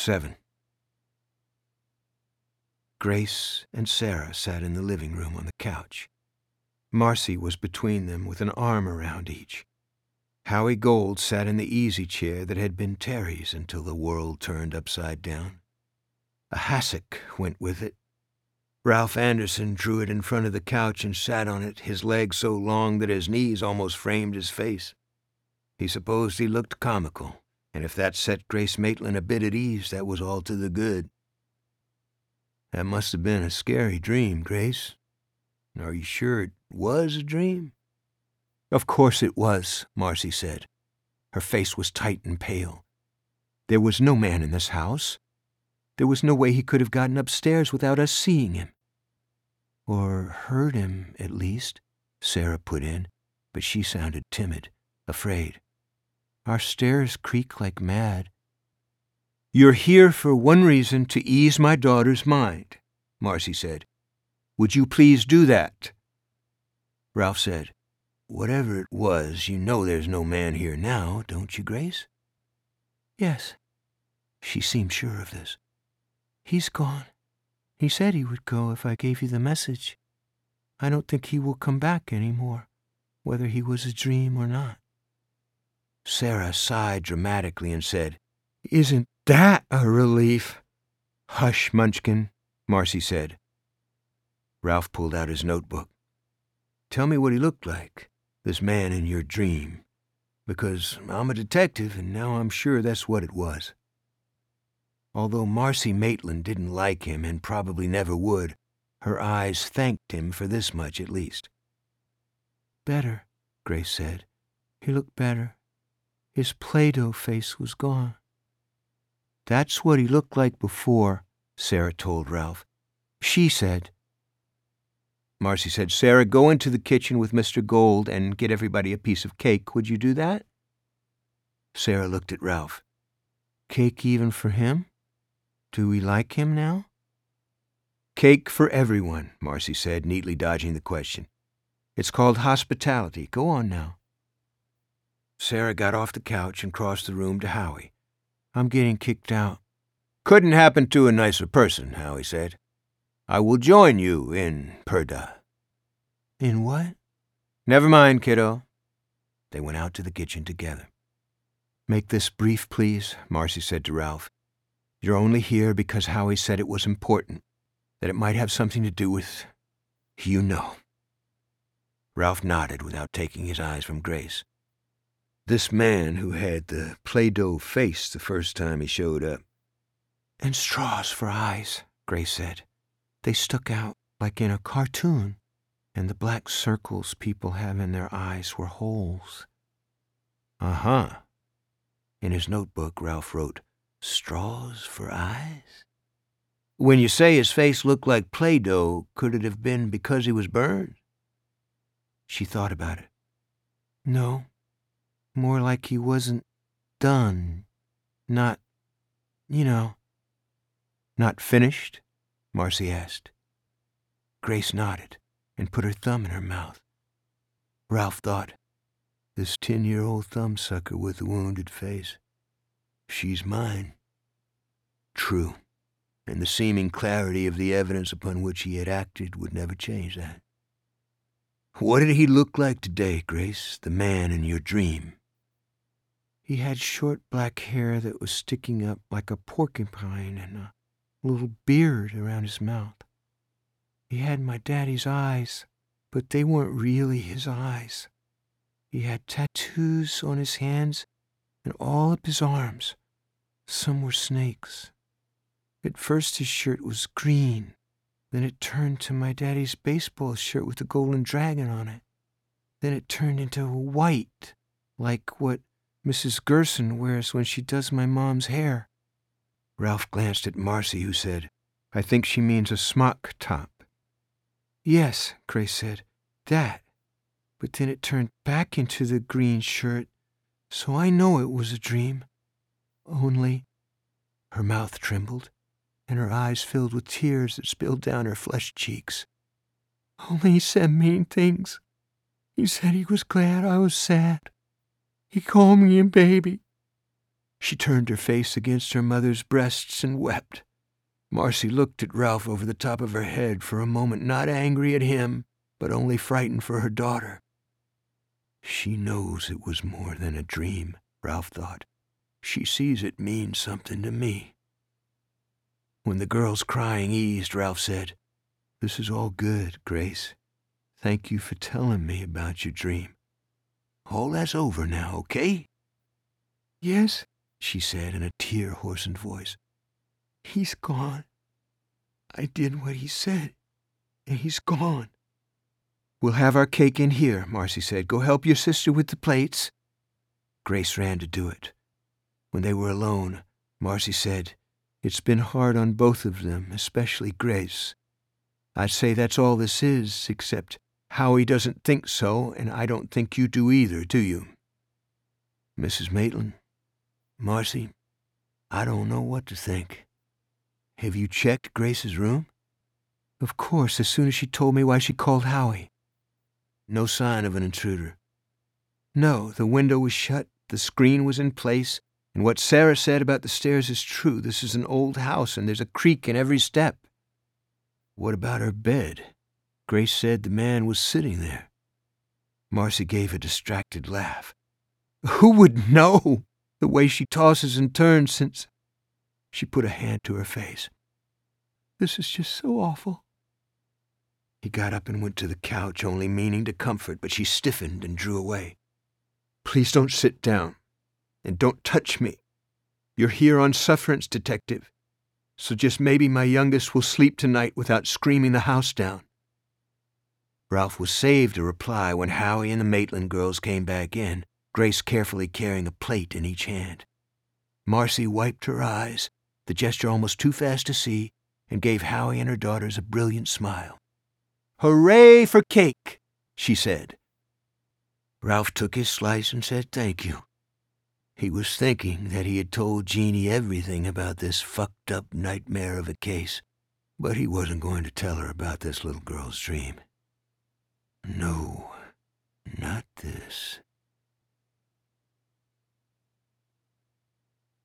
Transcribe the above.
7. Grace and Sarah sat in the living room on the couch. Marcy was between them with an arm around each. Howie Gold sat in the easy chair that had been Terry's until the world turned upside down. A hassock went with it. Ralph Anderson drew it in front of the couch and sat on it, his legs so long that his knees almost framed his face. He supposed he looked comical, and if that set Grace Maitland a bit at ease, that was all to the good. "That must have been a scary dream, Grace. Are you sure it was a dream?" "Of course it was," Marcy said. Her face was tight and pale. "There was no man in this house. There was no way he could have gotten upstairs without us seeing him." "Or heard him, at least," Sarah put in, but she sounded timid, afraid. "Our stairs creak like mad." "You're here for one reason, to ease my daughter's mind," Marcy said. "Would you please do that?" Ralph said, "Whatever it was, you know there's no man here now, don't you, Grace?" "Yes." She seemed sure of this. "He's gone. He said he would go if I gave you the message. I don't think he will come back any more, whether he was a dream or not." Sarah sighed dramatically and said, "Isn't that a relief?" "Hush, Munchkin," Marcy said. Ralph pulled out his notebook. "Tell me what he looked like, this man in your dream, because I'm a detective and now I'm sure that's what it was." Although Marcy Maitland didn't like him and probably never would, her eyes thanked him for this much at least. "Better," Grace said. "He looked better. His Play-Doh face was gone." "That's what he looked like before," Sarah told Ralph. She said, Marcy said, "Sarah, go into the kitchen with Mr. Gold and get everybody a piece of cake. Would you do that?" Sarah looked at Ralph. "Cake even for him? Do we like him now?" "Cake for everyone," Marcy said, neatly dodging the question. "It's called hospitality. Go on now." Sarah got off the couch and crossed the room to Howie. "I'm getting kicked out." "Couldn't happen to a nicer person," Howie said. "I will join you in Purdah." "In what?" "Never mind, kiddo." They went out to the kitchen together. "Make this brief, please," Marcy said to Ralph. "You're only here because Howie said it was important, that it might have something to do with, you know." Ralph nodded without taking his eyes from Grace. This man who had the Play-Doh face the first time he showed up. "And straws for eyes," Grace said. "They stuck out like in a cartoon, and the black circles people have in their eyes were holes." "Uh-huh." In his notebook, Ralph wrote, "Straws for eyes?" "When you say his face looked like Play-Doh, could it have been because he was burned?" She thought about it. "No, more like he wasn't done. Not, you know." "Not finished?" Marcy asked. Grace nodded and put her thumb in her mouth. Ralph thought, this 10-year-old thumbsucker with a wounded face. She's mine. True, and the seeming clarity of the evidence upon which he had acted would never change that. "What did he look like today, Grace, the man in your dream?" "He had short black hair that was sticking up like a porcupine and a little beard around his mouth. He had my daddy's eyes, but they weren't really his eyes. He had tattoos on his hands and all up his arms. Some were snakes. At first his shirt was green. Then it turned to my daddy's baseball shirt with a golden dragon on it. Then it turned into white, like what Mrs. Gerson wears when she does my mom's hair." Ralph glanced at Marcy, who said, "I think she means a smock top." "Yes," Grace said, "that. But then it turned back into the green shirt, so I know it was a dream. Only—" Her mouth trembled, and her eyes filled with tears that spilled down her flushed cheeks. "Only he said mean things. He said he was glad I was sad. He called me a baby." She turned her face against her mother's breasts and wept. Marcy looked at Ralph over the top of her head for a moment, not angry at him, but only frightened for her daughter. She knows it was more than a dream, Ralph thought. She sees it means something to me. When the girl's crying eased, Ralph said, "This is all good, Grace. Thank you for telling me about your dream. All that's over now, okay?" "Yes," she said in a tear-hoarsened voice. "He's gone. I did what he said, and he's gone." "We'll have our cake in here," Marcy said. "Go help your sister with the plates." Grace ran to do it. When they were alone, Marcy said, "It's been hard on both of them, especially Grace. I'd say that's all this is, except Howie doesn't think so, and I don't think you do either, do you?" "Mrs. Maitland, Marcy, I don't know what to think. Have you checked Grace's room?" "Of course, as soon as she told me why she called Howie." "No sign of an intruder?" "No, the window was shut, the screen was in place, and what Sarah said about the stairs is true. This is an old house, and there's a creak in every step." "What about her bed? Grace said the man was sitting there." Marcy gave a distracted laugh. "Who would know? The way she tosses and turns since—" She put a hand to her face. "This is just so awful." He got up and went to the couch, only meaning to comfort, but she stiffened and drew away. "Please don't sit down, and don't touch me. You're here on sufferance, Detective, so just maybe my youngest will sleep tonight without screaming the house down." Ralph was saved a reply when Howie and the Maitland girls came back in, Grace carefully carrying a plate in each hand. Marcy wiped her eyes, the gesture almost too fast to see, and gave Howie and her daughters a brilliant smile. "Hooray for cake," she said. Ralph took his slice and said thank you. He was thinking that he had told Jeannie everything about this fucked-up nightmare of a case, but he wasn't going to tell her about this little girl's dream. No, not this.